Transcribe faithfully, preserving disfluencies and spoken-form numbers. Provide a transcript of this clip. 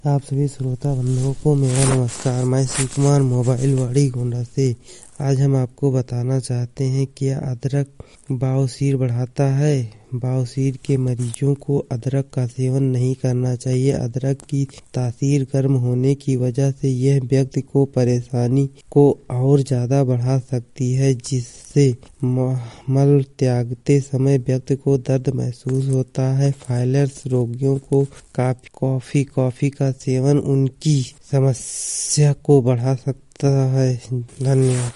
आप सभी श्रोता बंधुओं को मेरा नमस्कार। मैं शिव कुमार मोबाइल वाड़ी गोंडा से। आज हम आपको बताना चाहते हैं कि अदरक बवासीर बढ़ाता है। बवासीर के मरीजों को अदरक का सेवन नहीं करना चाहिए। अदरक की तासीर गर्म होने की वजह से यह व्यक्ति को परेशानी को और ज्यादा बढ़ा सकती है, जिससे मल त्यागते समय व्यक्ति को दर्द महसूस होता है। फाइलर्स रोगियों को कॉफी कॉफी का सेवन उनकी समस्या को बढ़ा सकता है। धन्यवाद।